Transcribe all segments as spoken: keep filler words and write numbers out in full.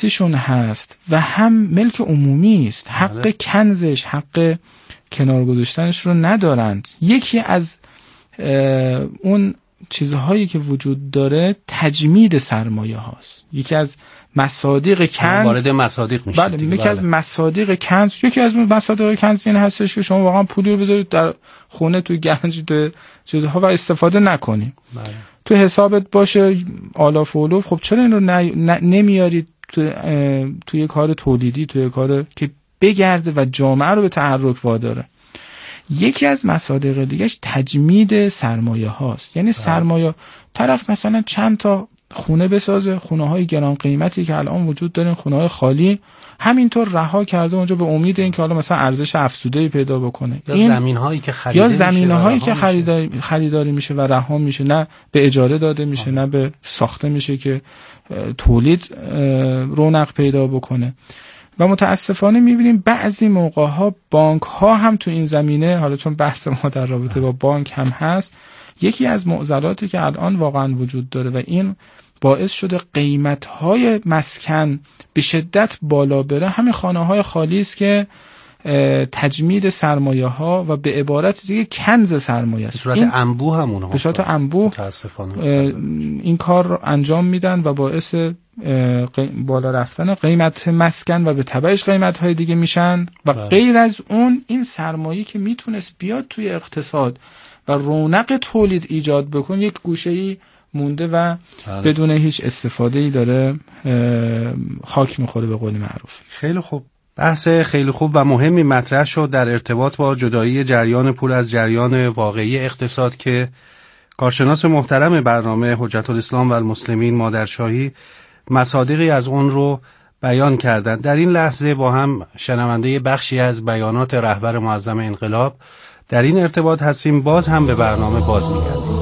شخصیشون هست و هم ملک عمومی است. حق کنزش، حق کنار گذاشتنش رو ندارند. یکی از اون چیزهایی که وجود داره تجمید سرمایه هاست. یکی از مصادیق کنز، وارد مصادیق میشه. بله، یکی از مصادیق کنز، یکی از مصادیق کنز این هستش که شما واقعا پولی رو بذارید در خونه، تو گنج، تو چیزها و استفاده نکنید. بله. تو حسابت باشه آلاف و الاف. خب چرا این رو نمیارید تو توی کار تولیدی، توی کار که بگرده و جامعه رو به تحرک واداره؟ یکی از مصادیق دیگهش تجمید سرمایه هاست. یعنی سرمایه طرف مثلا چند تا خونه بسازه، خونه های گران قیمتی که الان وجود داره، خونه های خالی همینطور رها کرده اونجا به امید این که حالا مثلا ارزش افزوده‌ای پیدا بکنه. یا زمین هایی که خریده یا زمین هایی که خریداری خریداری میشه و رها میشه، نه به اجاره داده میشه، آه. نه به ساخته میشه که تولید رونق پیدا بکنه. و متاسفانه میبینیم بعضی موقع ها بانک ها هم تو این زمینه، حالا چون بحث ما در رابطه با بانک هم هست، یکی از معضلاتی که الان واقعا وجود داره و این باعث شده قیمت های مسکن به شدت بالا بره، همین خانه های خالی است که تجمید سرمایه ها و به عبارت دیگه کنز سرمایه است. به صورت انبوه همونه به صورت انبوه این کار رو انجام میدن و باعث بالا رفتن قیمت مسکن و به تبعش قیمت های دیگه میشن و بله. غیر از اون این سرمایه که میتونست بیاد توی اقتصاد و رونق تولید ایجاد بکنه، یک گوشه‌ای مونده و بله. بدون هیچ استفاده‌ای داره خاک میخوره به قول معروف. خیلی خوب. بحث خیلی خوب و مهمی مطرح شد در ارتباط با جدایی جریان پول از جریان واقعی اقتصاد که کارشناس محترم برنامه حجت الاسلام و المسلمین مادرشاهی مصادیقی از اون رو بیان کردند. در این لحظه با هم شنونده بخشی از بیانات رهبر معظم انقلاب در این ارتباط هستیم. باز هم به برنامه باز می‌گردیم.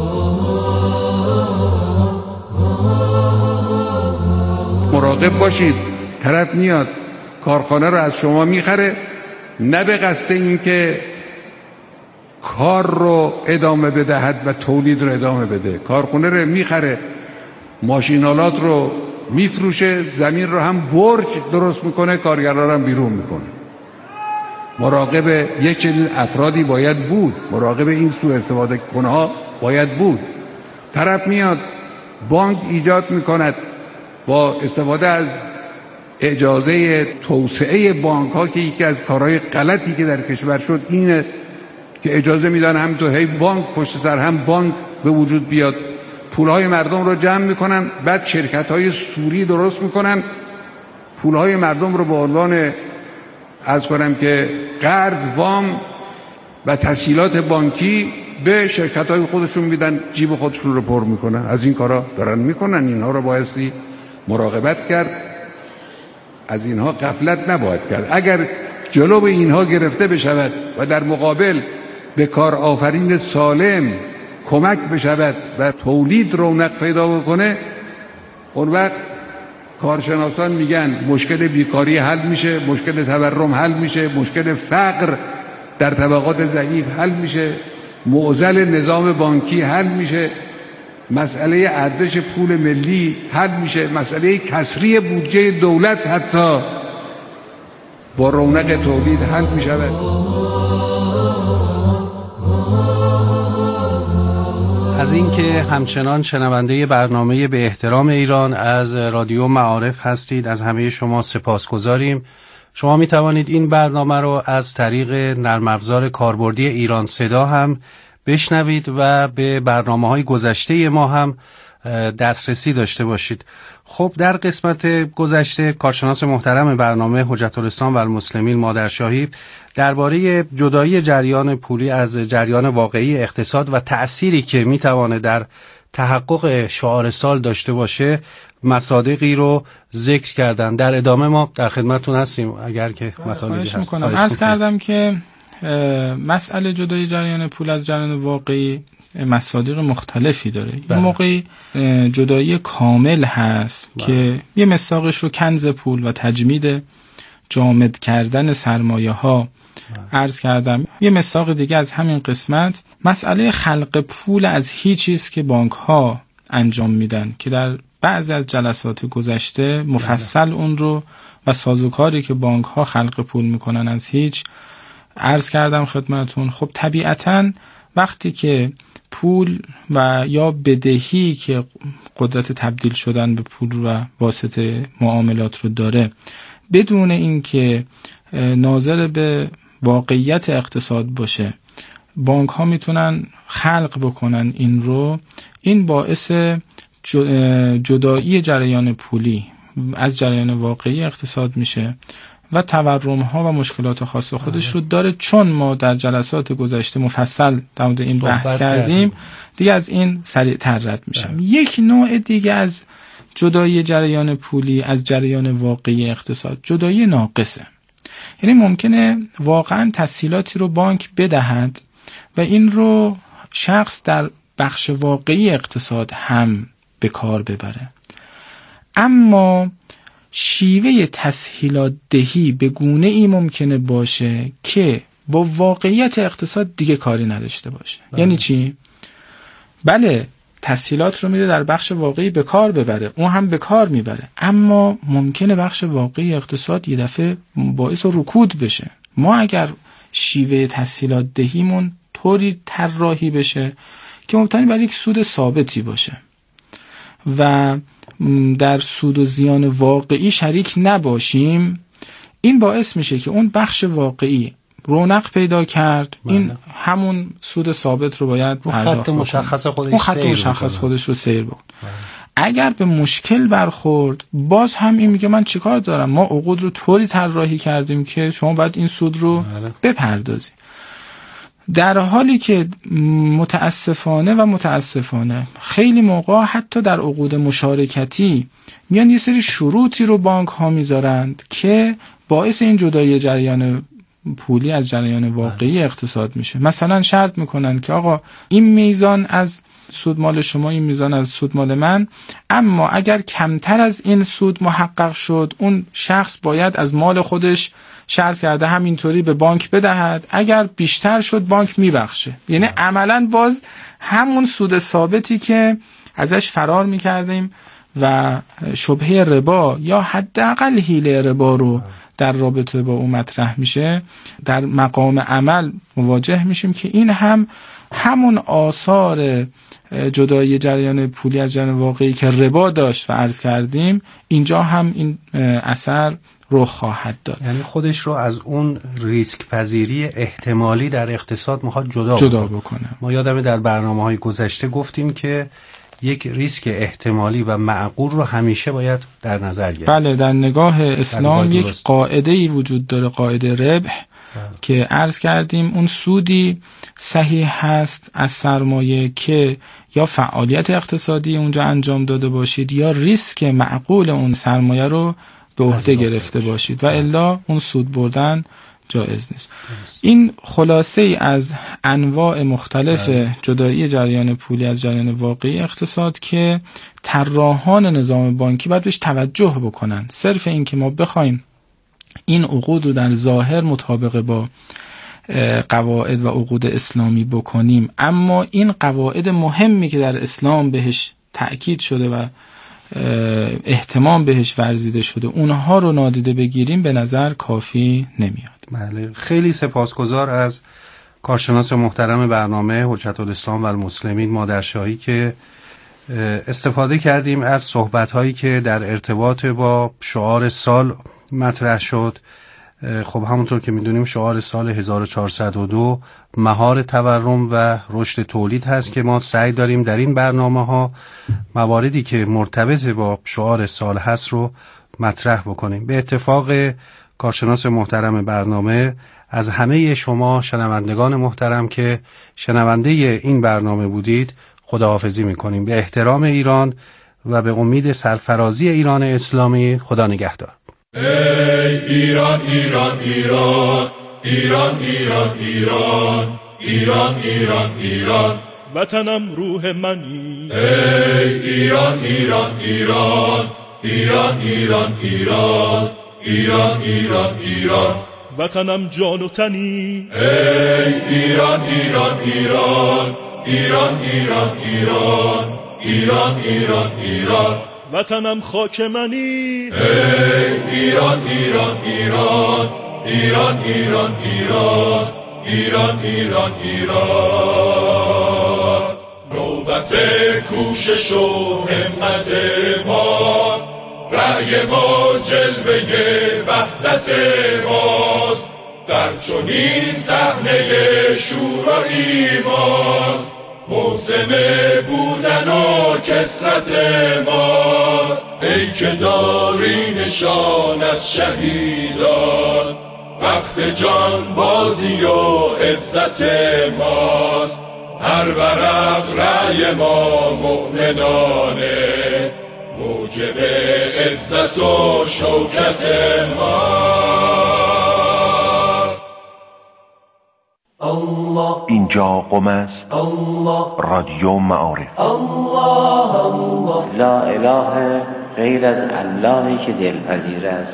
مراقب باشید، طرف میاد کارخانه رو از شما میخره، نه به قصد این که کار رو ادامه بدهد و تولید رو ادامه بده. کارخانه رو میخره، ماشینالات رو میفروشه، زمین رو هم برج درست میکنه، کارگرها رو هم بیرون میکنه. مراقب یک چنین افرادی باید بود، مراقب این سوء استفاده کنه ها باید بود. طرف میاد بانک ایجاد میکند با استفاده از اجازه توسعه بانک ها که یکی از کارهای غلطی که در کشور شد اینه که اجازه میدن هم تو هی بانک پشت سر هم بانک به وجود بیاد، پولهای مردم رو جمع میکنن، بعد شرکت های سوری درست میکنن، پولهای مردم رو به عنوان عرض کنم که قرض، وام و تسهیلات بانکی به شرکت های خودشون میدن، جیب خودشون رو پر میکنن. از این کارا دارن میکنن، اینها رو بایستی مراقبت کرد، از اینها غفلت نباید کرد. اگر جلو به اینها گرفته بشود و در مقابل به کار آفرین سالم کمک بشود و تولید رونق پیدا بکنه، اون وقت کارشناسان میگن مشکل بیکاری حل میشه، مشکل تورم حل میشه، مشکل فقر در طبقات ضعیف حل میشه، معضل نظام بانکی حل میشه، مسئله ارزش پول ملی حل میشه، مسئله کسری بودجه دولت حتی با رونق تولید حل میشود. از اینکه همچنان شنونده برنامه به احترام ایران از رادیو معارف هستید، از همه شما سپاسگزاریم. شما می توانید این برنامه رو از طریق نرم افزار کاربردی ایران صدا هم بشنوید و به برنامه‌های گذشته ما هم دسترسی داشته باشید. خب در قسمت گذشته کارشناس محترم برنامه حجت الاسلام و المسلمین مادرشاهی درباره جدایی جریان پولی از جریان واقعی اقتصاد و تأثیری که میتوانه در تحقق شعار سال داشته باشه مصادیقی رو ذکر کردن. در ادامه ما در خدمتتون هستیم اگر که مطالبی هست. عرض کردم که مسئله جدایی جریان پول از جریان واقعی مصادیق مختلفی داره. این موقعی جدایی کامل هست بله. که یه مصداقش رو کنز پول و تجمید جامد کردن سرمایه ها عرض کردم. یه مصداق دیگه از همین قسمت مسئله خلق پول از هیچ چیز که بانک ها انجام میدن که در بعضی از جلسات گذشته مفصل اون رو و سازوکاری که بانک ها خلق پول میکنن از هیچ عرض کردم خدمتون. خب طبیعتاً وقتی که پول و یا بدهی که قدرت تبدیل شدن به پول و واسطه معاملات رو داره بدون اینکه ناظر به واقعیت اقتصاد باشه بانک ها میتونن خلق بکنن این رو، این باعث جدایی جریان پولی از جریان واقعی اقتصاد میشه و تورم ها و مشکلات خاص خودش رو داره. چون ما در جلسات گذشته مفصل در مورد این بحث کردیم دیگه از این سریع‌تر رد میشم. یک نوع دیگه از جدایی جریان پولی از جریان واقعی اقتصاد جدایی ناقصه. یعنی ممکنه واقعا تسهیلاتی رو بانک بدهد و این رو شخص در بخش واقعی اقتصاد هم به کار ببره، اما شیوه تسهیلات دهی به گونه ای ممکنه باشه که با واقعیت اقتصاد دیگه کاری نداشته باشه. بله. یعنی چی؟ بله تسهیلات رو میده در بخش واقعی به کار ببره، اون هم به کار میبره، اما ممکنه بخش واقعی اقتصاد یه دفعه باعث رکود بشه. ما اگر شیوه تسهیلات دهیمون طوری طراحی بشه که مبتنی بر یک سود ثابتی باشه و در سود و زیان واقعی شریک نباشیم، این باعث میشه که اون بخش واقعی رونق پیدا کرد. بله. این همون سود ثابت رو باید خط مشخص خودش اون خط مشخص خودش رو سیر بکن. بله. اگر به مشکل برخورد باز هم این میگه من چیکار دارم، ما عقود رو طوری طراحی کردیم که شما باید این سود رو بله. بپردازی. در حالی که متاسفانه و متاسفانه خیلی موقع حتی در عقود مشارکتی میان یه سری شروطی رو بانک ها میذارند که باعث این جدایی جریان پولی از جریان واقعی اقتصاد میشه. مثلا شرط میکنن که آقا این میزان از سود مال شما، این میزان از سود مال من، اما اگر کمتر از این سود محقق شد اون شخص باید از مال خودش شرط کرده همینطوری به بانک بدهد، اگر بیشتر شد بانک میبخشه. یعنی عملاً باز همون سود ثابتی که ازش فرار میکردیم و شبهه ربا یا حداقل حیله ربا رو در رابطه با اون مطرح میشه، در مقام عمل مواجه میشیم که این هم همون آثار جدایی جریان پولی از جریان واقعی که ربا داشت و عرض کردیم اینجا هم این اثر رخ خواهد داد. یعنی خودش رو از اون ریسک پذیری احتمالی در اقتصاد میخواد جدا, جدا بکنه. بکنه. ما یادمه در برنامه‌های گذشته گفتیم که یک ریسک احتمالی و معقول رو همیشه باید در نظر گرفت. بله، در نگاه اسلام یک قاعده‌ای وجود داره، قاعده ربح، بله. که عرض کردیم اون سودی صحیح هست از سرمایه که یا فعالیت اقتصادی اونجا انجام داده باشید یا ریسک معقول اون سرمایه رو به عهده گرفته باشید و الا اون سود بردن جایز نیست. این خلاصه ای از انواع مختلف جدایی جریان پولی از جریان واقعی اقتصاد که طراحان نظام بانکی باید بهش توجه بکنن. صرف این که ما بخوایم این عقود رو در ظاهر مطابق با قواعد و عقود اسلامی بکنیم، اما این قواعد مهمی که در اسلام بهش تأکید شده و احتمام بهش ورزیده شده اونها رو نادیده بگیریم به نظر کافی نمیاد. بله، خیلی سپاسگزار از کارشناس محترم برنامه حجت الاسلام و المسلمین مادرشاهی که استفاده کردیم از صحبت‌هایی که در ارتباط با شعار سال مطرح شد. خب همونطور که میدونیم شعار سال هزار و چهارصد و دو مهار تورم و رشد تولید هست که ما سعی داریم در این برنامه ها مواردی که مرتبط با شعار سال هست رو مطرح بکنیم. به اتفاق کارشناس محترم برنامه از همه شما شنوندگان محترم که شنونده این برنامه بودید خداحافظی میکنیم. به احترام ایران و به امید سرفرازی ایران اسلامی، خدا نگهدار. ای ایران ایران ایران ایران ایران ایران ایران ایران ایران وطنم روح منی. ای ایران ایران ایران ایران ایران ایران ایران ایران ایران وطنم جان و تنی. ای ایران ایران ایران ایران ایران ایران ایران ایران ایران وطنم خاک منی. ای ایران ایران ایران ایران ایران ایران ایران ایران ایران. نوبت کوشش و همت ماست، رأی ما جلوه وحدت ماست، در چنین صحنه شور و ایمان موسم بودن و کثرت ماست. ای که داری نشان از شهیدان، وقت جان بازی و عزت ماست، هر ورق رأی ما مؤمنانه، موجب عزت و شوکت ماست. اینجا قم است، رادیو معارف. لا اله غیر از اللهی که دلپذیر است.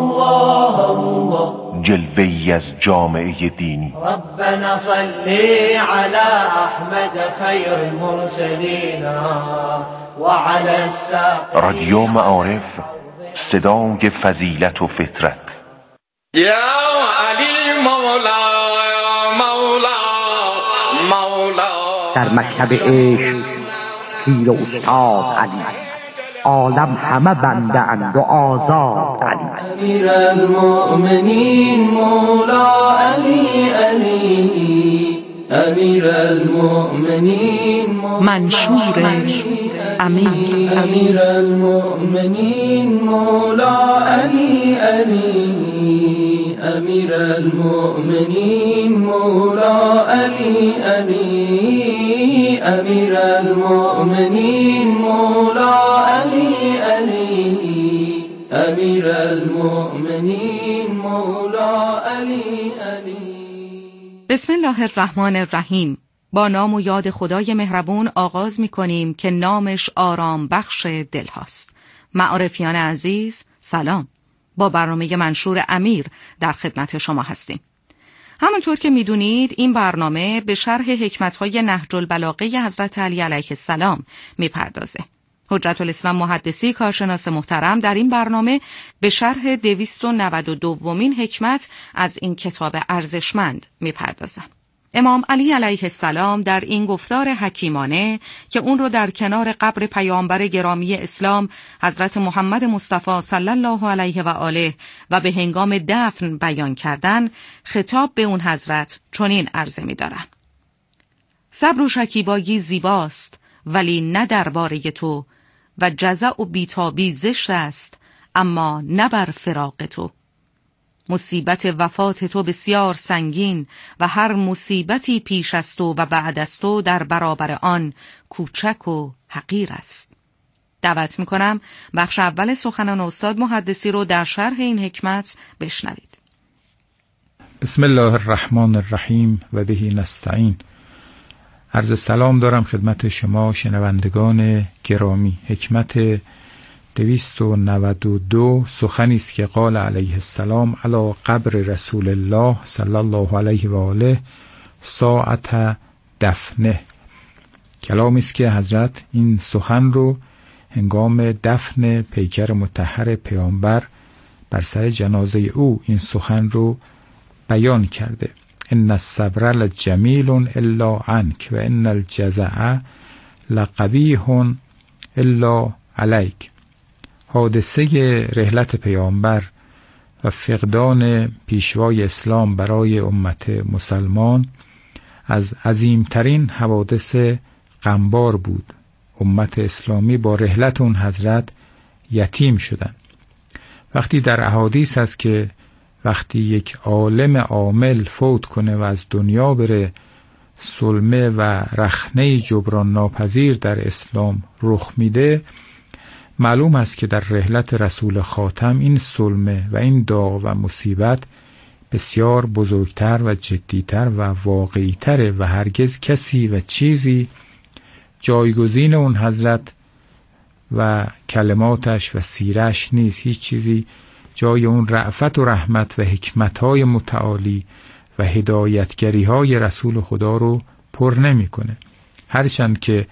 جلوه‌ای از جامعه دینی. ربنا صلی علی احمد خیر المرسلین و علی الساق. رادیو معارف، صدای فضیلت و فطرت. یا علی مولا مولا مولا. در مکتب عشق پیر و استاد علی، عالم همه بنده اند و آزاد علی. امیر المؤمنین مولا علی علی، امیر المؤمنین منشور امیر. امیر المؤمنین مولا علی علی، امیر المؤمنین مولا علی علی، امیر المؤمنین مولا علی علی، امیر المؤمنین مولا علی علی. بسم الله الرحمن الرحیم. با نام و یاد خدای مهربون آغاز می کنیم که نامش آرام بخش دل هاست. معارفیان عزیز سلام. با برنامه منشور امیر در خدمت شما هستیم. همونطور که می دونید این برنامه به شرح حکمت‌های نهج البلاغه حضرت علی علیه السلام می پردازه. حجت الاسلام محدثی کارشناس محترم در این برنامه به شرح دویست و نود و دومین حکمت از این کتاب ارزشمند می پردازن. امام علی علیه السلام در این گفتار حکیمانه که اون رو در کنار قبر پیامبر گرامی اسلام حضرت محمد مصطفی صلی الله علیه و آله و به هنگام دفن بیان کردن، خطاب به اون حضرت چنین عرضه می دارن: صبر و شکیبایی زیباست ولی نه درباره تو، و جزع و بیتابی زشت است اما نه بر فراق تو. مصیبت وفات تو بسیار سنگین و هر مصیبتی پیش از تو و بعد از تو در برابر آن کوچک و حقیر است. دعوت میکنم بخش اول سخنان استاد محدثی رو در شرح این حکمت بشنوید. بسم الله الرحمن الرحیم و بهی نستعین. عرض سلام دارم خدمت شما شنوندگان گرامی. حکمت دویست و نود و دو سخنی است که قال علیه السلام علی قبر رسول الله صلی الله علیه و آله ساعت دفنه. کلامی است که حضرت این سخن رو هنگام دفن پیکر مطهر پیامبر بر سر جنازه او این سخن رو بیان کرده. ان الصبر لجمیل الا عنک و ان الجزع لقبیح الا علیک. حادثه رحلت پیامبر و فقدان پیشوای اسلام برای امت مسلمان از عظیمترین حوادث غمبار بود. امت اسلامی با رحلت اون حضرت یتیم شدن. وقتی در احادیث هست که وقتی یک عالم عامل فوت کنه و از دنیا بره، سلمه و رخنه جبران ناپذیر در اسلام رخ میده، معلوم است که در رحلت رسول خاتم این سلمه و این داغ و مصیبت بسیار بزرگتر و جدیتر و واقعیتره و هرگز کسی و چیزی جایگزین اون حضرت و کلماتش و سیرش نیست. هیچ چیزی جای اون رأفت و رحمت و حکمت‌های متعالی و هدایتگری‌های رسول خدا رو پر نمی‌کنه. هرچند که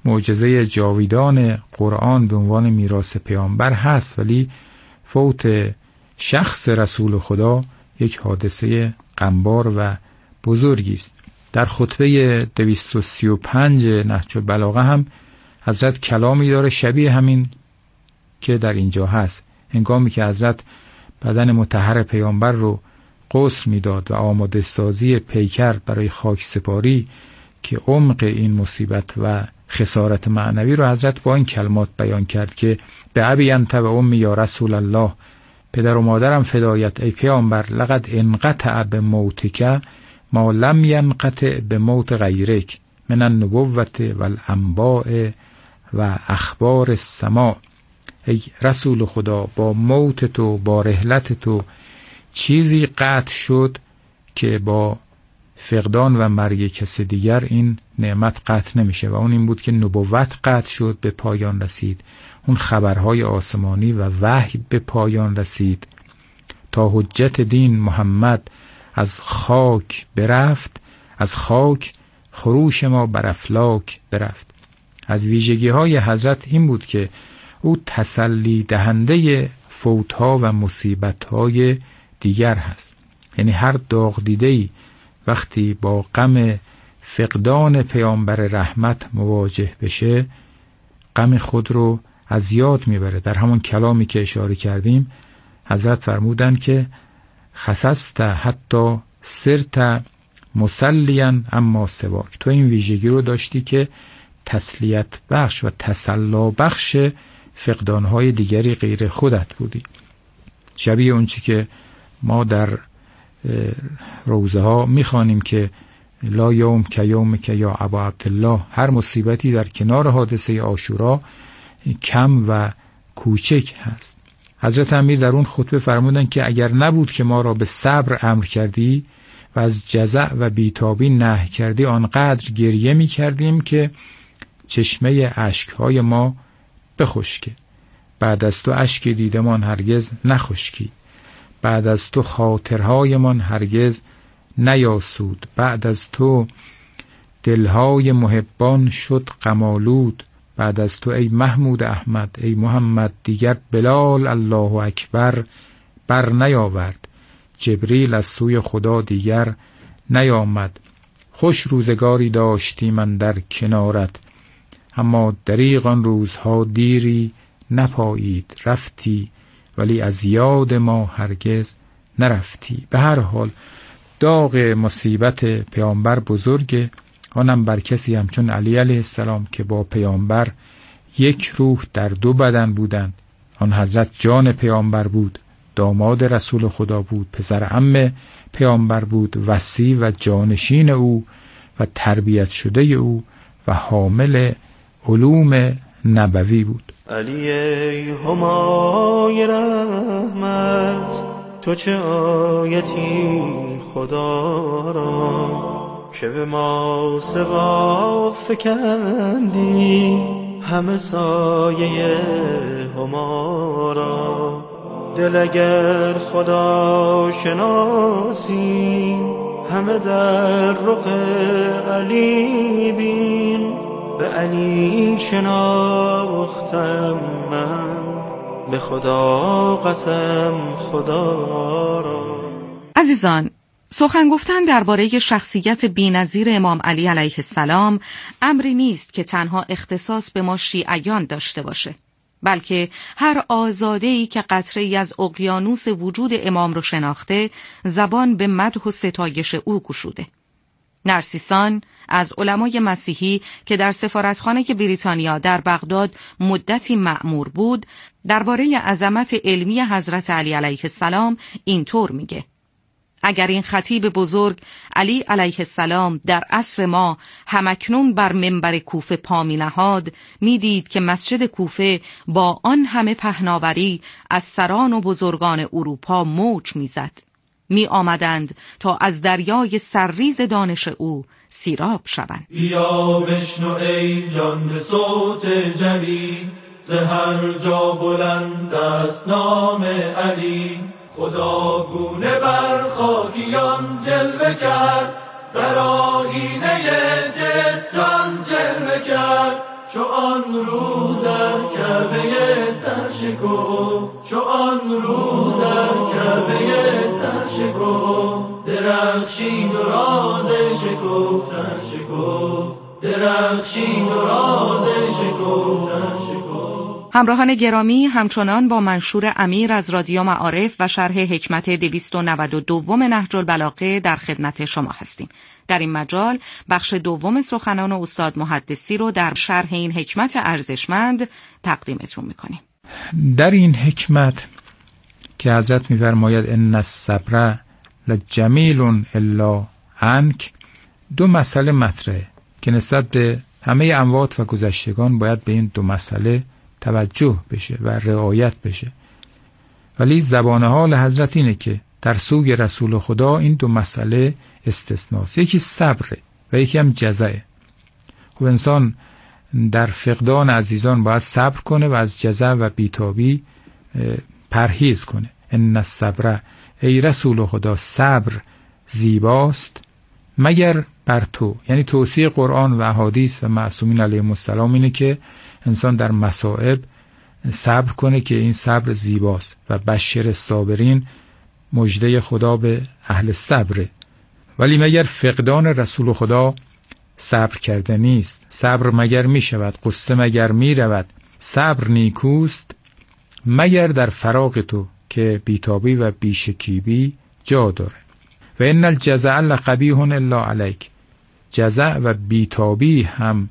معجزه جاویدان قرآن به عنوان میراث پیامبر هست، ولی فوت شخص رسول خدا یک حادثه غمبار و بزرگی است. در خطبه دویست و سی و پنج نهج البلاغه هم حضرت کلامی داره شبیه همین که در اینجا هست. هنگامی که حضرت بدن مطهر پیامبر رو غسل میداد و آماده سازی پیکر برای خاک سپاری که عمق این مصیبت و خسارت معنوی رو حضرت با این کلمات بیان کرد که به ابی انت و امی یا رسول الله، پدر و مادرم فدایت ای پیامبر، لقد انقطع به موتک ما لم ینقطع به موت غیرک من النبوت و الانباء و اخبار السماء. ای رسول خدا، با موت تو، با رحلت تو چیزی قطع شد که با فقدان و مرگ کسی دیگر این نعمت قطع نمیشه، و اون این بود که نبوت قطع شد، به پایان رسید. اون خبرهای آسمانی و وحی به پایان رسید تا حجت دین محمد از خاک برفت، از خاک خروش ما بر افلاک برفت. از ویژگی های حضرت این بود که او تسلی دهنده فوتها و مصیبتهای دیگر هست. یعنی هر داغ دیده‌ای وقتی با غم فقدان پیامبر رحمت مواجه بشه، غم خود رو از یاد میبره. در همون کلامی که اشاره کردیم حضرت فرمودن که خسست حتی سرت مسلیا اما سواک، تو این ویژگی رو داشتی که تسلیت بخش و تسلا بخش فقدانهای دیگری غیر خودت بودی. شبیه اون چی که ما در روزه ها میخوانیم که لا یوم که یوم که یا ابا عبدالله، هر مصیبتی در کنار حادثه عاشورا کم و کوچک هست. حضرت امیر در اون خطبه فرمودن که اگر نبود که ما را به صبر امر کردی و از جزع و بیتابی نهی کردی، آنقدر گریه می کردیم که چشمه اشکهای ما بخشکه. بعد از تو اشک دیدمان هرگز نخشکی، بعد از تو خاطرهای من هرگز نیاسود، بعد از تو دلهای محبان شد غم‌آلود، بعد از تو ای محمود احمد، ای محمد دیگر بلال الله اکبر بر نیاورد، جبریل از سوی خدا دیگر نیامد. خوش روزگاری داشتی من در کنارت، اما دریغ آن روزها دیری نپایید، رفتی ولی از یاد ما هرگز نرفتی. به هر حال داغ مصیبت پیامبر بزرگه، آنم بر کسی همچون علی علیه السلام که با پیامبر یک روح در دو بدن بودند. آن حضرت جان پیامبر بود، داماد رسول خدا بود، پسر عم پیامبر بود، وصی و جانشین او و تربیت شده او و حامل علوم نبوی بود. علی ای همای رحمت، تو چه آیتی خدا را که به ما سوا فکندی، همه سایه هما را. دل اگر خدا شناسی، همه در رخ علی بین، به علی شناختم من، به خدا قسم خدا را. عزیزان، سخن گفتن درباره شخصیت بی‌نظیر امام علی علیه السلام امری نیست که تنها اختصاص به ما شیعیان داشته باشه، بلکه هر آزاده‌ای که قطره‌ای از اقیانوس وجود امام رو شناخته، زبان به مدح و ستایش او گشوده. نرسیسان از علمای مسیحی که در سفارتخانه بریتانیا در بغداد مدتی مأمور بود، درباره عظمت علمی حضرت علی علیه السلام اینطور میگه: اگر این خطیب بزرگ علی علیه السلام در عصر ما همکنون بر منبر کوفه پا می نهاد، می دید که مسجد کوفه با آن همه پهناوری از سران و بزرگان اروپا موج می زد. می آمدند تا از دریای سرریز دانش او سیراب شوند. بیا بشنو ای جان به صوت جلی، ز هر جا بلند است نام علی. خدا گونه بر خاکیان جلوه کرد، در آیینه جست جان جلوه کرد. چو آن رو در کعبه تر شکفت، چو آن رو در کعبه تر شکفت، درخشید و راز شکفتن شکفت، درخشید و راز شکفتن شکفت. همراهان گرامی، همچنان با منشور امیر از رادیو معارف و شرح حکمت دویست و نود و دو نهج البلاغه در خدمت شما هستیم. در این مجال بخش دوم سخنان استاد محدثی رو در شرح این حکمت ارزشمند تقدیمتون میکنیم. در این حکمت که حضرت میفرماید ان الصبر لجمیل الا عنک، دو مسئله مطرحه که نسبت به همه اموات و گذشتگان باید به این دو مسئله توجه بشه و رعایت بشه، ولی زبان حال حضرت اینه که در سوی رسول خدا این دو مسئله استثناست. یکی صبره و یکی هم جزعه. خب انسان در فقدان عزیزان باید صبر کنه و از جزع و بیتابی پرهیز کنه. ان الصبر، ای رسول خدا صبر زیباست مگر بر تو. یعنی توصیه قرآن و احادیث و معصومین علیهم السلام اینه که انسان در مصائب صبر کنه که این صبر زیباست و بشر صابرین، مژده خدا به اهل صبره. ولی مگر فقدان رسول خدا صبر کرده نیست؟ صبر مگر می شود؟ قصه مگر می رود؟ صبر نیکوست مگر در فراق تو که بیتابی و بیشکیبی جا داره. و ان الجزع لقبیح الا علیک، جزع و بیتابی هم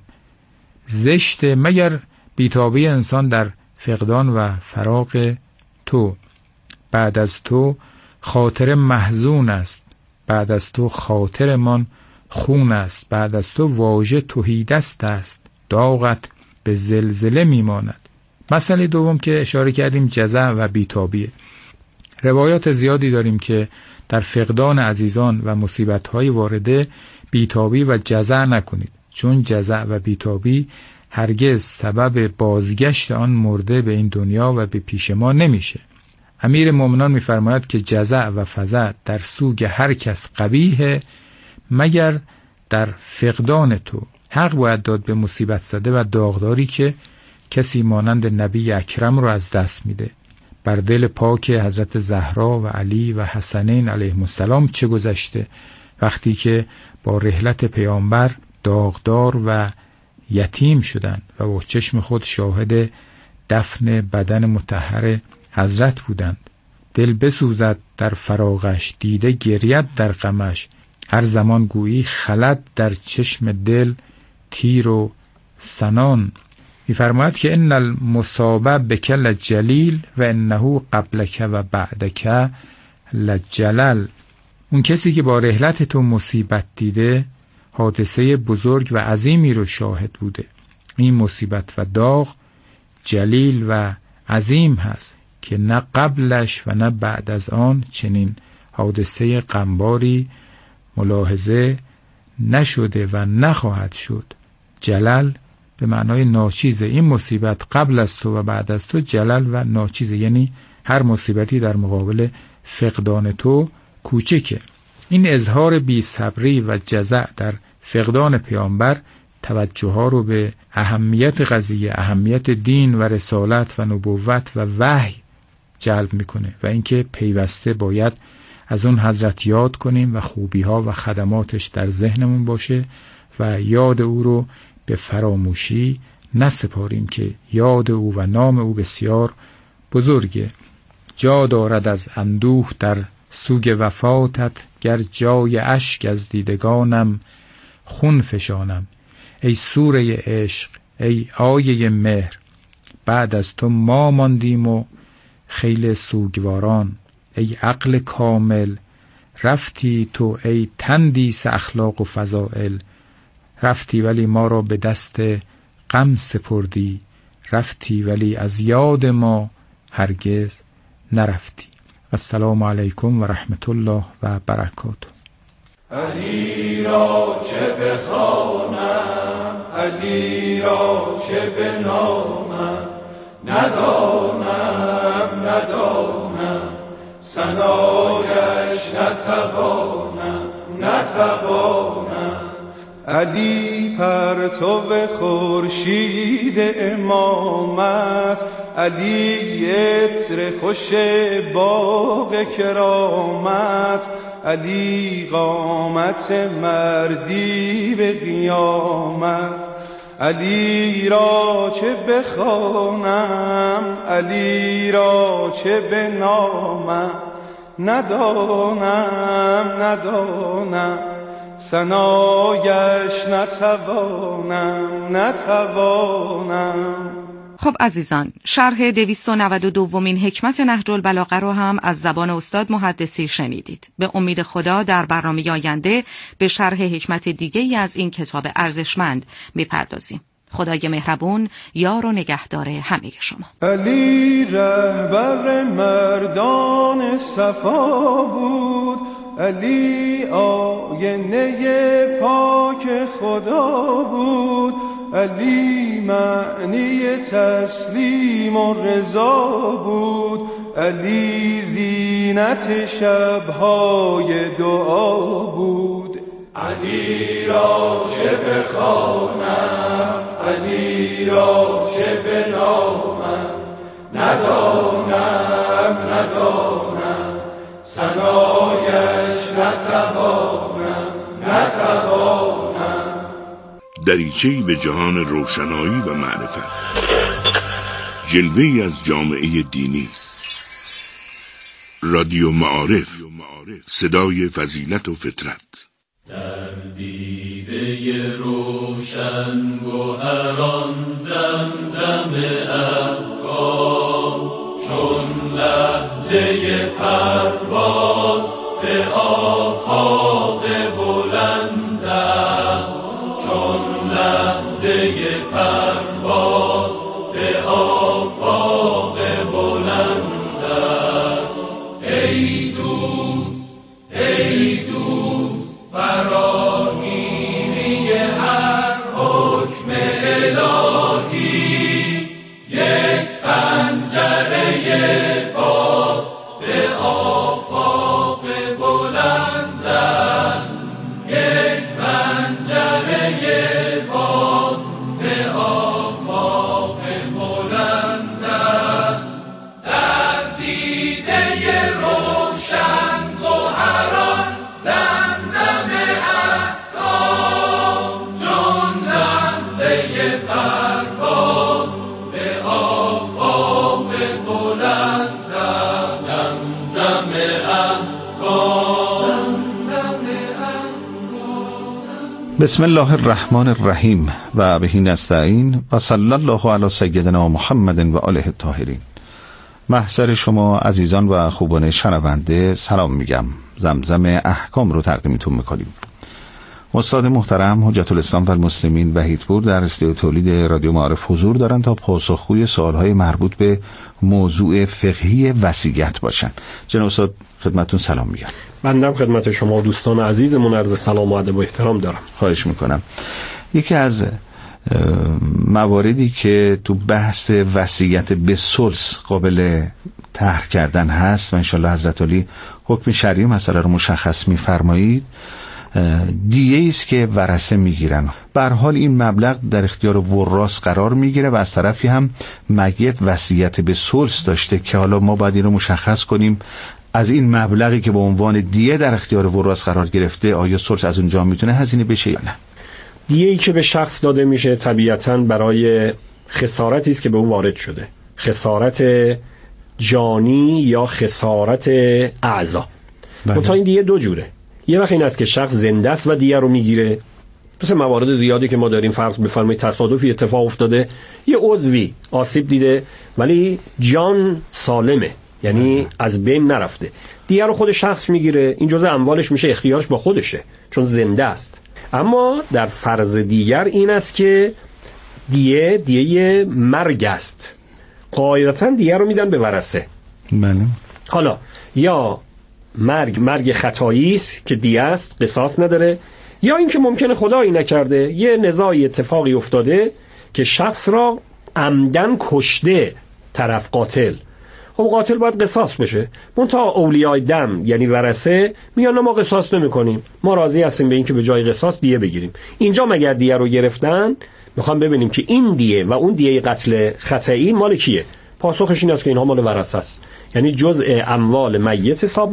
زشته مگر بیتابی انسان در فقدان و فراق تو. بعد از تو خاطر محزون است، بعد از تو خاطرمان خون است، بعد از تو واژه تهیدست است، داغت به زلزله میماند. مسئله دوم که اشاره کردیم جزع و بیتابیه. روایات زیادی داریم که در فقدان عزیزان و مصیبت‌های وارده بیتابی و جزع نکنید، چون جزع و بیتابی هرگز سبب بازگشت آن مرده به این دنیا و به پیش ما نمیشه. امیر مومنان می‌فرماید که جزع و فزع در سوگ هر کس قبیحه مگر در فقدان تو. حق باید داد به مصیبت زده و داغداری که کسی مانند نبی اکرم رو از دست میده. بر دل پاک حضرت زهرا و علی و حسنین علیهم السلام چه گذشته وقتی که با رحلت پیامبر داغدار و یتیم شدند و با چشم خود شاهد دفن بدن مطهر حضرت بودند. دل بسوزد در فراغش، دیده گرید در غمش، هر زمان گویی خلد در چشم دل تیر و سنان. می‌فرماید که ان المصاب بک لجلیل و انه قبلک و بعدک لجلل. اون کسی که با رحلت تو مصیبت دیده حادثه بزرگ و عظیمی رو شاهد بوده. این مصیبت و داغ جلیل و عظیم هست که نه قبلش و نه بعد از آن چنین حادثه غمباری ملاحظه نشده و نخواهد شد. جلل به معنای ناچیزه. این مصیبت قبل از تو و بعد از تو جلل و ناچیزه، یعنی هر مصیبتی در مقابل فقدان تو کوچکه. این اظهار بی‌صبری و جزع در فقدان پیامبر توجه ها رو به اهمیت قضیه، اهمیت دین و رسالت و نبوت و وحی جلب میکنه و اینکه پیوسته باید از اون حضرت یاد کنیم و خوبی ها و خدماتش در ذهنمون باشه و یاد او رو به فراموشی نسپاریم که یاد او و نام او بسیار بزرگه. جا دارد از اندوه در سوگ وفاتت، گر جای اشک از دیدگانم خون فشانم. ای سوره عشق، ای آیه مهر، بعد از تو ما ماندیم و خیل سوگواران. ای عقل کامل رفتی تو، ای تندیس اخلاق و فضائل. رفتی ولی ما را به دست غم سپردی، رفتی ولی از یاد ما هرگز نرفتی. السلام علیکم و رحمت الله و برکاته. علی را چه بخوانم، علی را چه بنامم، ندانم ندانم ثنایش نتوانم نتوانم. علی پرتو خورشید امامت، علی عطر خوش باغ کرامت، علی قامت مردی به قیامت. علی را چه بخوانم، علی را چه بنامم، ندانم ندانم ثنایش نتوانم نتوانم. خب عزیزان، شرح دویست و نود و دومین حکمت نهج البلاغه رو هم از زبان استاد محدثی شنیدید. به امید خدا در برنامه آینده به شرح حکمت دیگه‌ای از این کتاب ارزشمند میپردازیم. خدای مهربون یار و نگهدار همه شما. علی رهبر مردان صفا بود، علی آینه پاک خدا بود، علی معنی تسلیم و رضا بود، علی زینت شبهای دعا بود. علی را چه بخوانم، علی را چه بنامم، ندانم ندانم ثنایش نتوانم نتوانم. دریچه‌ای به جهان روشنایی و معرفت، جلوه‌ای از جامعه دینی. رادیو معارف، صدای فضیلت و فطرت. در دیده روشن گوهران زمزم افکار، چون لحظه پرواز به آفاق بلند است، چون لحظه پرواز به آفاق بلند است. ای دوست ای دوست فراگیری هر حکم الهی، یک پنجره باز به آفاق بلند است، یک پنجره باز به آفاق بلند است. در دیده روشن گوهران زمزم احکام، چون لحظه پرواز به آفاق بلند است. زمزم احکام زمزم احکام. بسم الله الرحمن الرحیم و به نستعین و صلی الله علی سیدنا محمد و آله الطاهرین. محضر شما عزیزان و خوبان شنونده سلام میگم. زمزم احکام رو تقدیمتون میکنیم. استاد محترم حجت الاسلام و المسلمین وحیدپور در استودیو تولید رادیو معارف حضور دارن تا پاسخگوی سوالهای مربوط به موضوع فقهی وصیت باشن. جناب استاد خدمتتون سلام میگم. بنده خدمت شما دوستان عزیزمون عرض سلام و ادب و احترام دارم. خواهش میکنم. یکی از مواردی که تو بحث وصیت به ثلث قابل طرح کردن هست و انشالله حضرت علی حکم شرعی مسئله رو مشخص میفرمایید، دیه است که ورثه میگیرن. به هر حال این مبلغ در اختیار وراث قرار میگیره و از طرفی هم میت وصیت به ثلث داشته که حالا ما باید این رو مشخص کنیم از این مبلغی که به عنوان دیه در اختیار وراث قرار گرفته آیا ثلث از اونجا میتونه هزینه بشه یا نه. دیه‌ای که به شخص داده میشه طبیعتاً برای خسارتی است که به او وارد شده، خسارت جانی یا خسارت اعضا. منتها این دیه دو جوره. یه وقت این است که شخص زنده است و دیه رو میگیره، مثل موارد زیادی که ما داریم، فرض بفرمایید تصادفی اتفاق افتاده، یه عضوی آسیب دیده ولی جان سالمه، یعنی از بین نرفته، دیه رو خود شخص میگیره، این جزء اموالش میشه، اختیارش با خودشه چون زنده است. اما در فرض دیگر این است که دیه دیه مرگ است، قاعدتاً دیه رو میدن به ورثه. بله. حالا یا مرگ مرگ خطایی است که دیه است، قصاص نداره، یا اینکه ممکنه خدایی نکرده یه نزاعی اتفاقی افتاده که شخص را عمدن کشته طرف قاتل، خب قاتل باید قصاص بشه. منتها اولیای دم یعنی ورثه میان ما قصاص نمی‌کنیم، ما راضی هستیم به این که به جای قصاص دیه بگیریم. اینجا مگر دیه رو گرفتن، میخوام ببینیم که این دیه و اون دیه قتل خطئی مال کیه. پاسخش این است که اینها مال ورثه است، یعنی جزء اموال میت حساب